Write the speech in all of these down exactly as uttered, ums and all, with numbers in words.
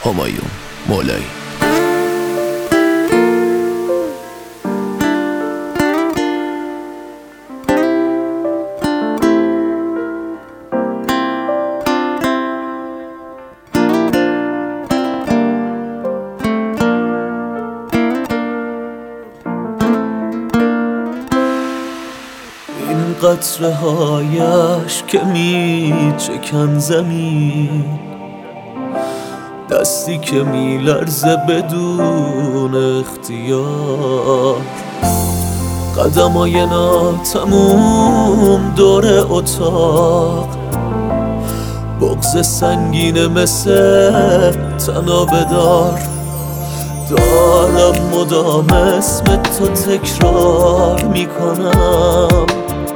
همایون مولایی. این قطره هایش که می چکن زمین، دستی که می لرزه بدون اختیار، قدمای ناتموم دور اتاق، بغض سنگین مثل تنابه دار. دارم مدام اسم تو تکرار میکنم،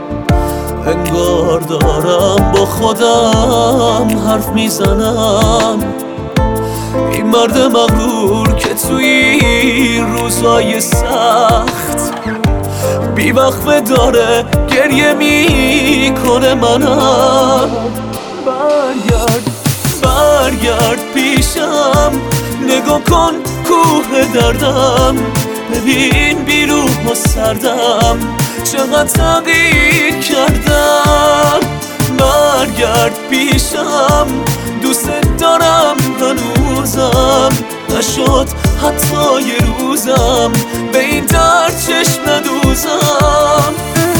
انگار دارم با خودم حرف میزنم. این مرد مغرور که توی روزای سخت بیوقفه داره گریه میکنه منم. برگرد برگرد پیشم، نگاه کن کوه دردم، ببین بیروح و سردم چقدر تغییر کردم. برگرد پیشم، دوست دارم هنوزم، نشد حتی یه روزم به این درد چشم ندوزم.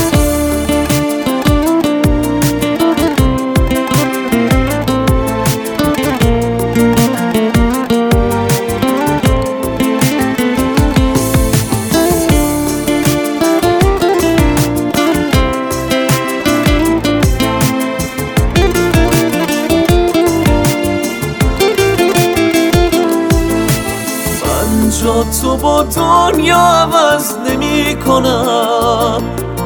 جا تو با دنیا عوض نمی کنم،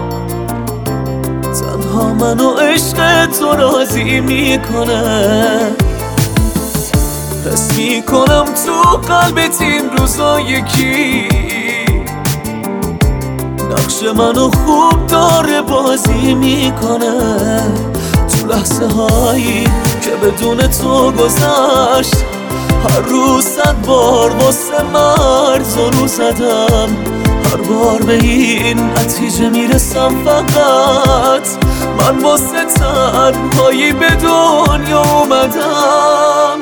تنها من و عشق تو راضی می کنه. حس می کنم تو قلبت این روزا یکی نقش منو خوب داره بازی می کنه. تو لحظه هایی که بدون تو گذشت، هر روز صد بار واسه مرز رو زدم، هر بار به این نتیجه میرسم فقط من واسه تنهایی به دنیا اومدم.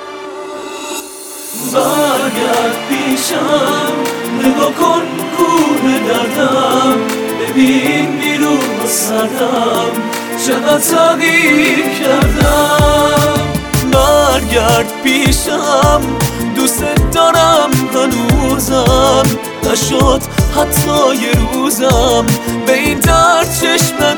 برگرد پیشم، نگاه کن کوه دردم، ببین بیرون و سردم چقدر تغییر کردم. برگرد پیشم، دوست دارم هنوزم، نشد حتی یه روزم به این درد چشم